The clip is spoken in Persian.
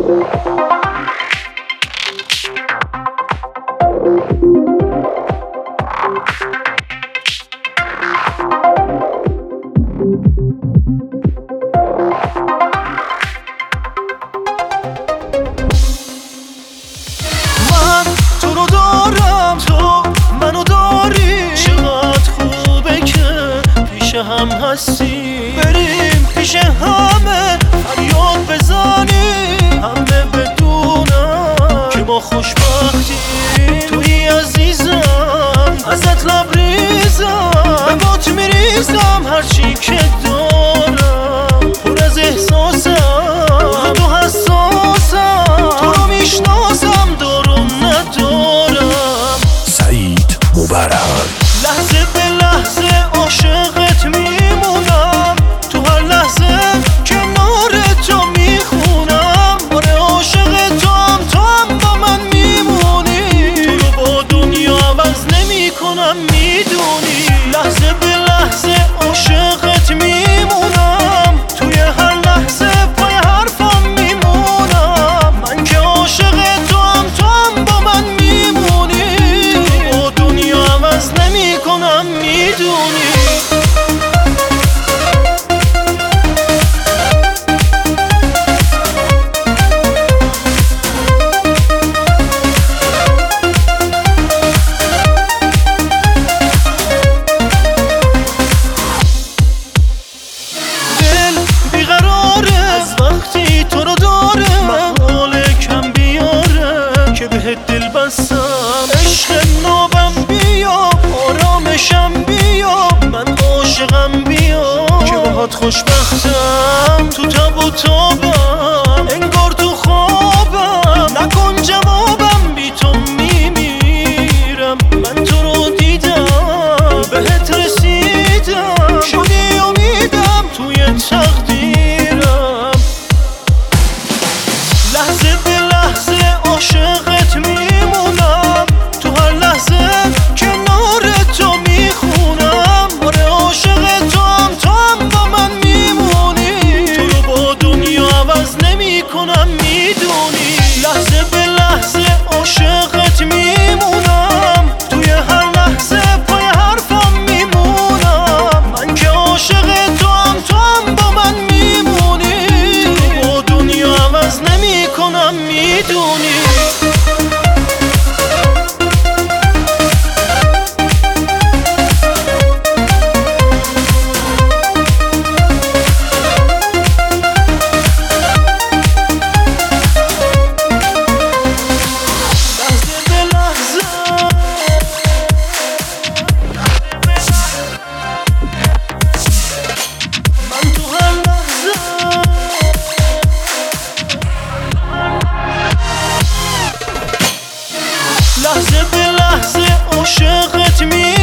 هم هستی بریم پیش همه فریاد بزنیم، همه بدونم که ما خوشبختیم. توی عزیزم ازت لبریزم، به بات میریزم هرچی که دارم، پر از احساسم، تو حساسم، تو رو میشناسم دارم ندارم. سعید مبرهان. لحظه به لحظه عاشقت میمونم، تو هر لحظه کنار تو میخونم. آره عاشق توام، تو هم با من میمونی، تو رو با دنیا عوض نمی کنم میدونی. لحظه به لحظه عاشقت میمونم، توی هر لحظه پای حرفم میمونم. من که عاشق توام، تو هم با من میمونی، تو رو با دنیا عوض نمی کنم میدونی. وقتی تو رو داره محال کم بیاره که بهت دل بستم. عشق نابم بیا، آرامشم بیا، من عاشقم بیا که باهات خوشبختم. تو تب و تابم انگار تو خوابم، نکن جوابم بی تو میمیرم. من تو رو دیدم بهت رسیدم، شدی امیدم توی تقدیرم. لحظه به لحظه عاشقت میمونم، تو هر لحظه کنار تو میخونم. آره عاشق توام، تو هم با من میمونی، تو رو با دنیا عوض نمی کنم میدونی. لحظه به لحظه عاشقت میمونم، توی هر لحظه پای حرفم میمونم. من که عاشق توام، تو هم با من میمونی، تو رو با دنیا عوض نمی کنم میدونی. لحظه به لحظه عاشقت می